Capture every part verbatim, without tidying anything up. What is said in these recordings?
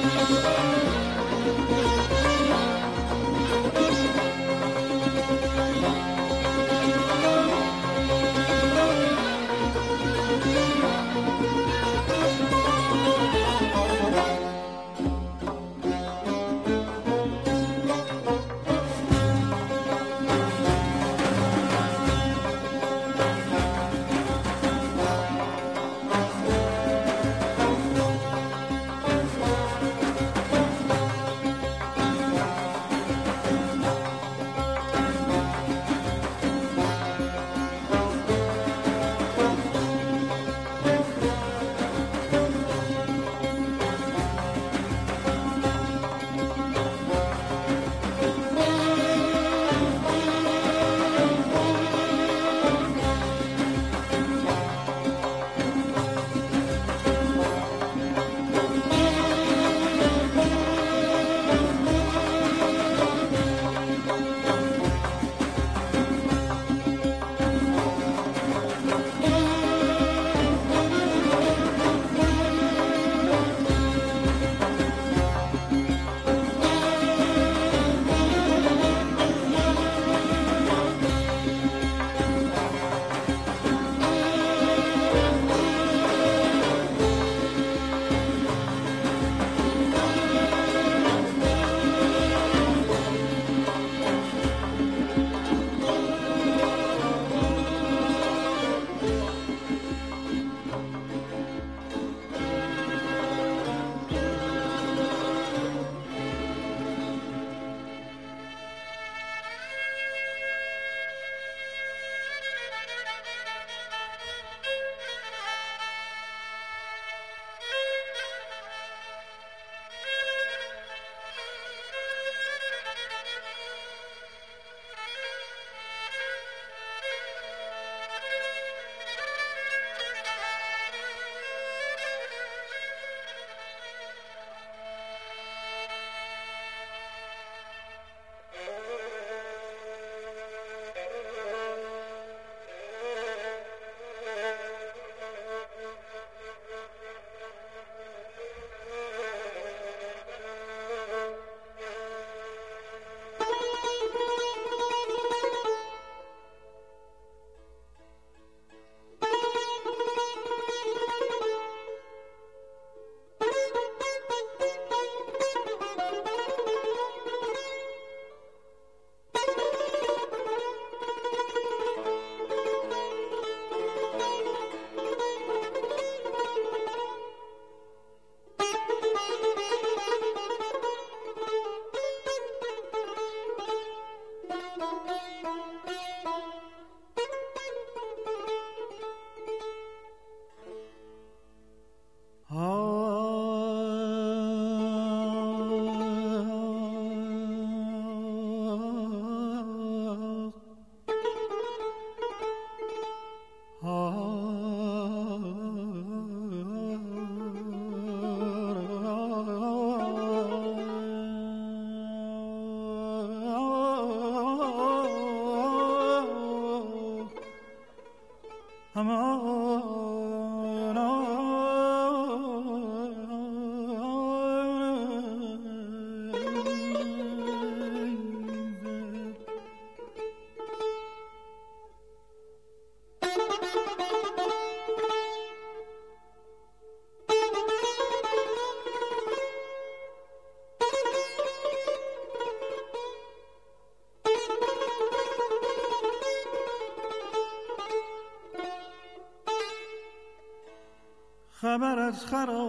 خبر از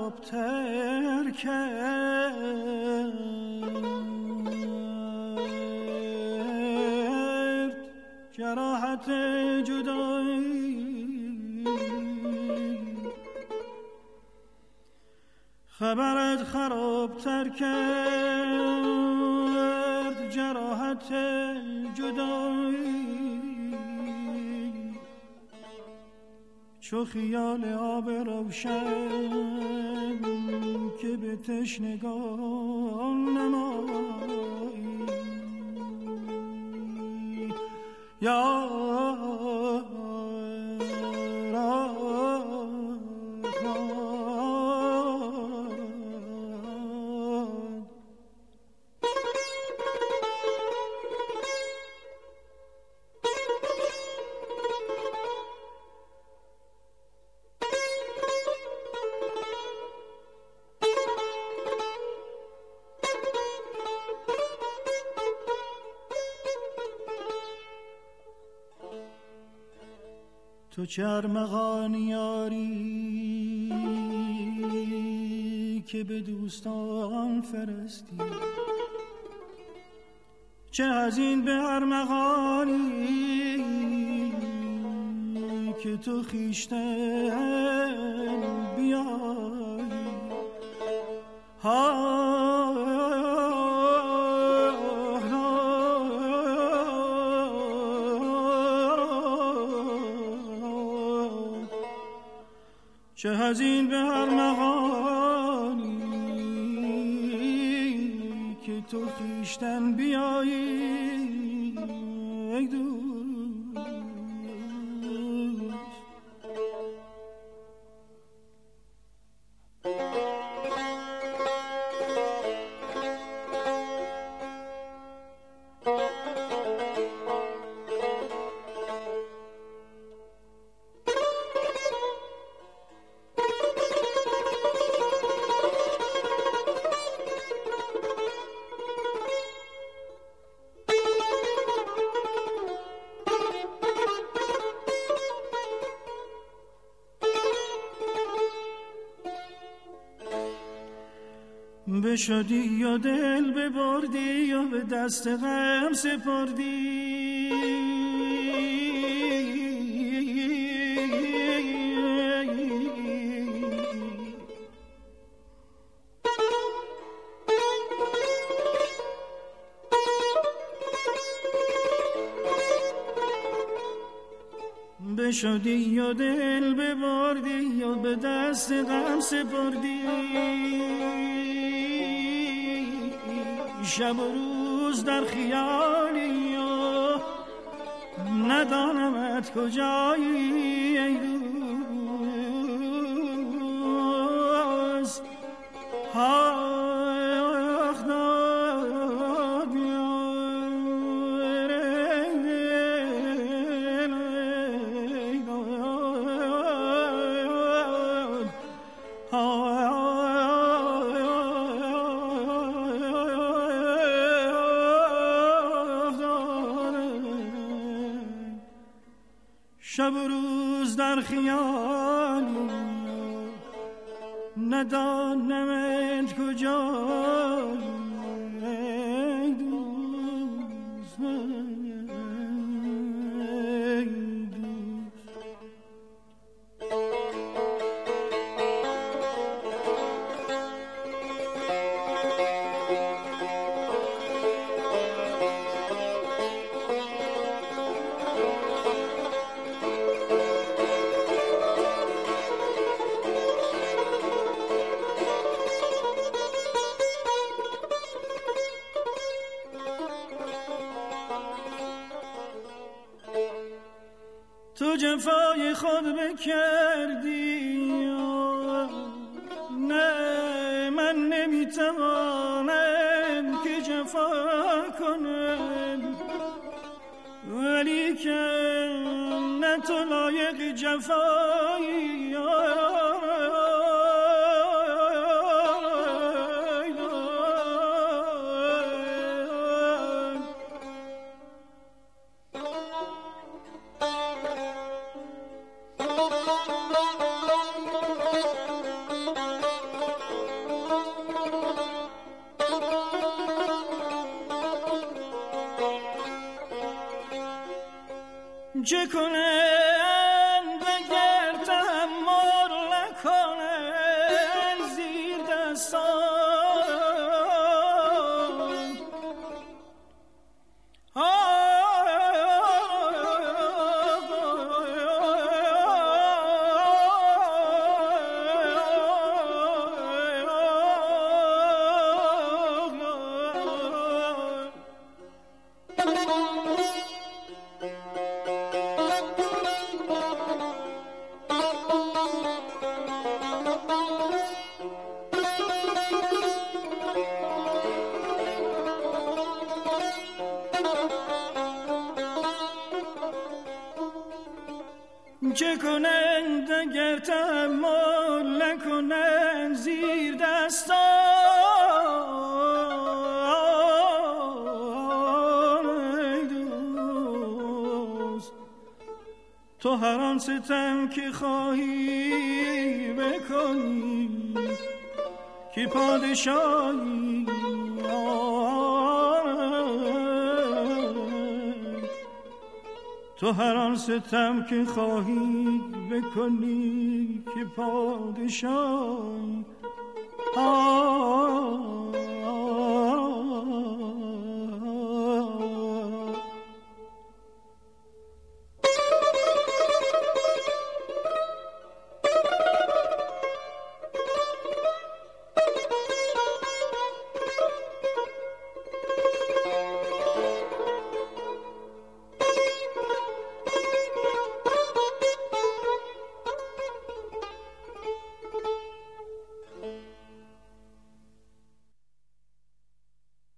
خرابتر کرد جراحت جدایی، خبرت خرابتر کرد جراحت جدایی، چو خیال آب روشن که به تشنگان نمایی، یا تو چه ارمغان یاری که به دوستان فرستی، چه از این به ارمغانی که تو خویشتن بیایی. ها چه از این به ارمغانی که تو خویشتن بیایی ای دوست. بشدی یا دل ببردی یا به دست غم سپردی، بشدی یا دل ببردی یا به دست غم سپردی. شب و روز در خیالی و ندانمت کجایی ای دوست. آخ داد شب و روز در خیالی ندانمت کجایی ای دوست ای دوست. تو جفای خود بکردی نه من نمیتوانم که جفا کنم، ولی که نه تو لایق جفایی. چه کنند اگر تحمل نکنند زیر دستان، چه کنند اگر تحمل نکنند زیر دستان ای دوست. تو هر آن ستم که خواهی بکنی که پادشاهی تو هر آن ستم که خواهی بکنی که پادشاهی